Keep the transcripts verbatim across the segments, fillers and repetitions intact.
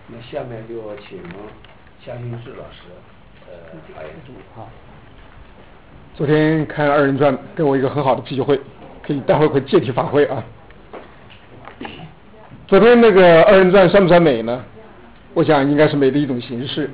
那下面就请夏新志老师呃发言。 好，昨天看二人转给我一个很好的机会，可以待会儿会借题发挥啊。昨天那个二人转算不算美呢？我想应该是美的一种形式。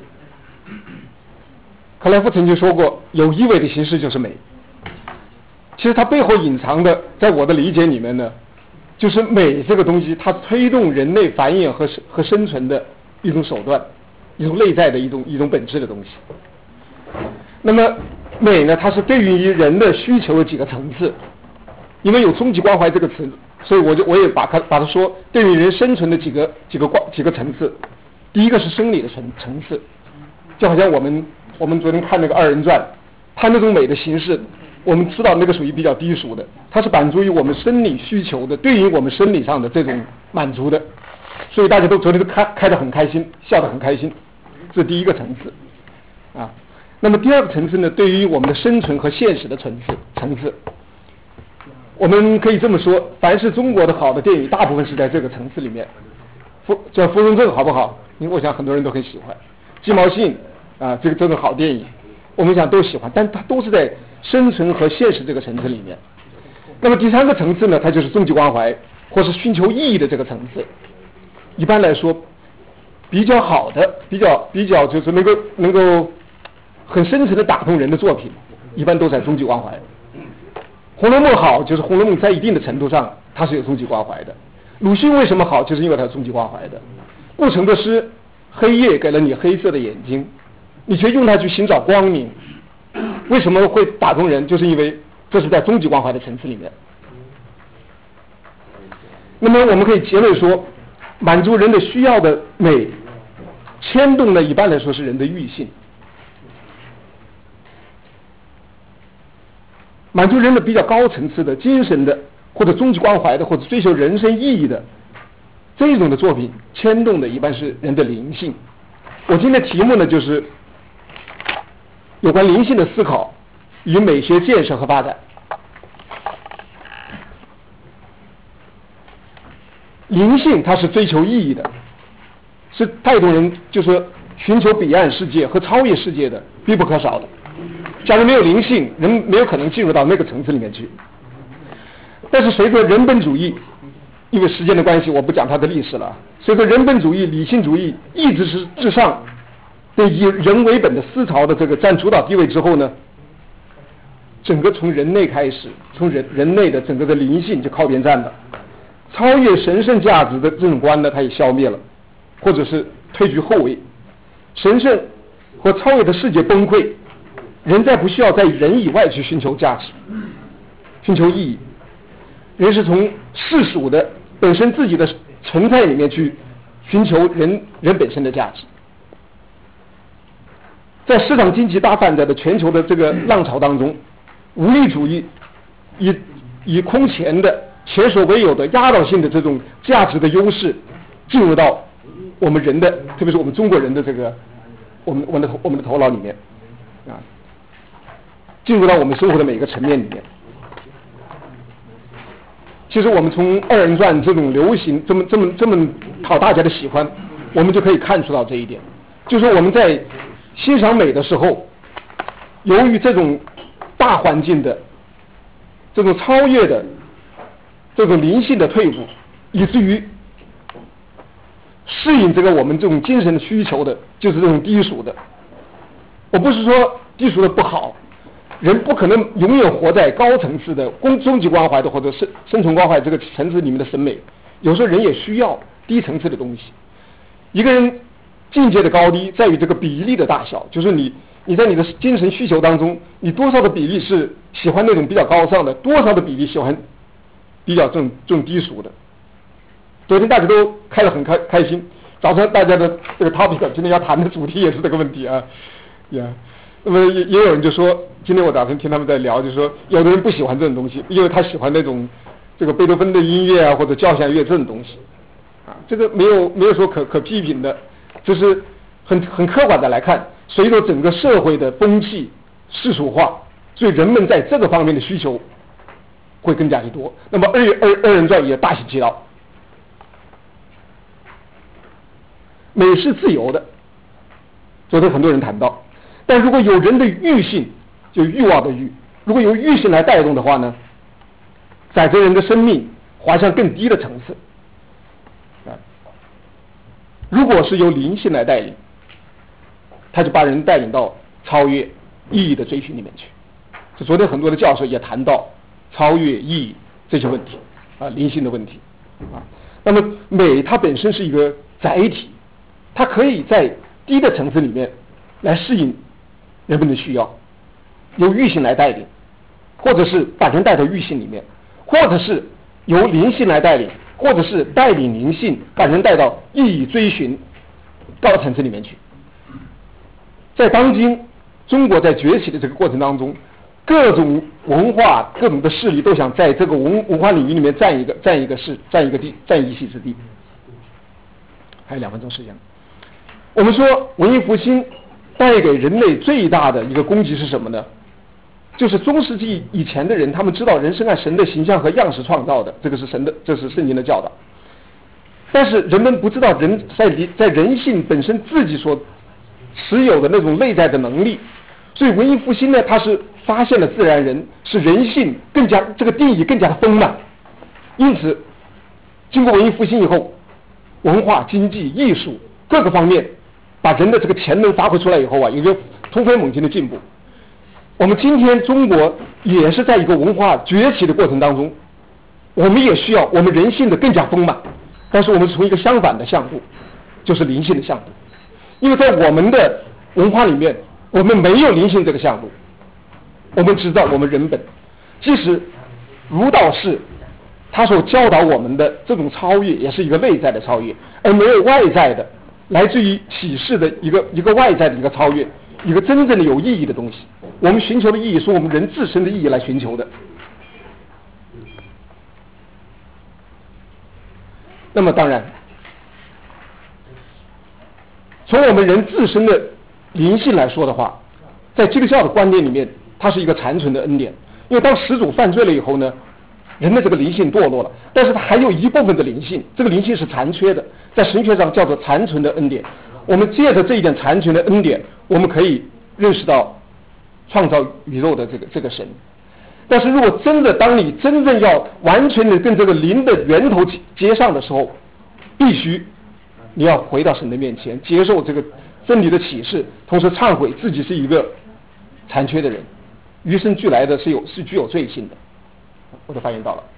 克莱夫曾经说过，有意味的形式就是美。其实它背后隐藏的，在我的理解里面呢，就是美这个东西，它推动人类繁衍和和生存的一种手段，一种内在的一种一种本质的东西。那么美呢，它是对于人的需求的几个层次，因为有终极关怀这个词，所以我就我也把它把它说对于人生存的几个几个关几个层次。第一个是生理的层层次，就好像我们我们昨天看那个二人转，它那种美的形式，我们知道那个属于比较低俗的，它是满足于我们生理需求的，对于我们生理上的这种满足的，所以大家都昨天都开开得很开心，笑得很开心，这是第一个层次啊。那么第二个层次呢，对于我们的生存和现实的层次层次，我们可以这么说，凡是中国的好的电影，大部分是在这个层次里面。芙叫《芙蓉镇》好不好？因为我想很多人都很喜欢。鸡毛信啊，这个这个好电影，我们想都喜欢，但它都是在生存和现实这个层次里面。那么第三个层次呢，它就是终极关怀或是寻求意义的这个层次。一般来说，比较好的、比较比较就是能够能够很深层的打动人的作品，一般都在终极关怀。《红楼梦》好，就是《红楼梦》在一定的程度上它是有终极关怀的。鲁迅为什么好，就是因为它是终极关怀的。顾城的诗，黑夜给了你黑色的眼睛，你却用它去寻找光明，为什么会打动人？就是因为这是在终极关怀的层次里面。那么我们可以结论说，满足人的需要的美，牵动的一般来说是人的欲性。满足人的比较高层次的精神的，或者终极关怀的，或者追求人生意义的这一种的作品，牵动的一般是人的灵性。我今天的题目呢，就是有关灵性的思考与美学建设和发展。灵性它是追求意义的，是带动人就是寻求彼岸世界和超越世界的必不可少的。假如没有灵性，人没有可能进入到那个层次里面去。但是随着人本主义，因为时间的关系我不讲它的历史了，随着人本主义、理性主义意志是至上对以人为本的思潮的这个占主导地位之后呢，整个从人类开始，从人人类的整个的灵性就靠边站了，超越神圣价值的这种观呢，它也消灭了，或者是退居后位，神圣或超越的世界崩溃，人再不需要在人以外去寻求价值，寻求意义。人是从世俗的本身自己的存在里面去寻求人人本身的价值。在市场经济大泛在的全球的这个浪潮当中，无力主义以以空前的前所未有的压倒性的这种价值的优势进入到我们人的，特别是我们中国人的这个我们我们的我们的头脑里面啊，进入到我们生活的每一个层面里面。其实我们从二人转这种流行这么这么这么讨大家的喜欢，我们就可以看出到这一点，就是我们在欣赏美的时候，由于这种大环境的这种超越的这种灵性的退步，以至于适应这个我们这种精神的需求的就是这种低俗的。我不是说低俗的不好，人不可能永远活在高层次的终极关怀的或者生生存关怀这个层次里面的审美，有时候人也需要低层次的东西。一个人境界的高低在于这个比例的大小，就是你你在你的精神需求当中，你多少的比例是喜欢那种比较高尚的，多少的比例喜欢比较这种这种低俗的。昨天大家都开得很开开心，早上大家的这个 topic 今天要谈的主题也是这个问题啊，呀、yeah 。那么也也有人就说，今天我打算听他们在聊，就说有的人不喜欢这种东西，因为他喜欢那种这个贝多芬的音乐啊，或者交响乐这种东西，啊，这个没有没有说可可批评的，就是很很客观的来看，随着整个社会的风气世俗化，所以人们在这个方面的需求会更加的多。那么二二二人转也大行其道。 美是自由的，昨天很多人谈到，但如果有人的欲性，就欲望的欲，如果由欲性来带动的话呢，载着人的生命滑向更低的层次。啊，如果是由灵性来带领，他就把人带领到超越意义的追寻里面去。就昨天很多的教授也谈到超越意义这些问题啊，灵性的问题啊。那么美它本身是一个载体，它可以在低的层次里面来适应人们的需要，由欲性来带领，或者是把人带到欲性里面，或者是由灵性来带领，或者是带领灵性把人带到意义追寻高层次里面去。在当今中国在崛起的这个过程当中，各种文化、各种的势力都想在这个文文化领域里面占一个、占一个势、占一个地、占一席之地。还有两分钟时间，我们说文艺复兴带给人类最大的一个攻击是什么呢？就是中世纪以前的人，他们知道人是按神的形象和样式创造的，这个是神的，这是圣经的教导。但是人们不知道人在在人性本身自己所持有的那种内在的能力，所以文艺复兴呢，它是发现了自然人，使人性更加这个定义更加的丰满。因此，经过文艺复兴以后，文化、经济、艺术各个方面，把人的这个潜能发挥出来以后啊，有一个突飞猛进的进步。我们今天中国也是在一个文化崛起的过程当中，我们也需要我们人性的更加丰满，但是我们是从一个相反的向度，就是灵性的向度。因为在我们的文化里面，我们没有灵性这个向度。我们知道我们人本，即使儒道释他所教导我们的这种超越，也是一个内在的超越，而没有外在的来自于启示的一个一个外在的一个超越，一个真正的有意义的东西。我们寻求的意义是我们人自身的意义来寻求的。那么当然，从我们人自身的灵性来说的话，在基督教的观念里面，它是一个残存的恩典。因为当始祖犯罪了以后呢，人的这个灵性堕落了，但是它还有一部分的灵性，这个灵性是残缺的，在神学上叫做残存的恩典。我们借着这一点残存的恩典，我们可以认识到创造宇宙的这个这个神。但是如果真的当你真正要完全的跟这个灵的源头接上的时候，必须你要回到神的面前，接受这个真理的启示，同时忏悔自己是一个残缺的人，与生俱来的是有是具有罪性的。我的发言到了。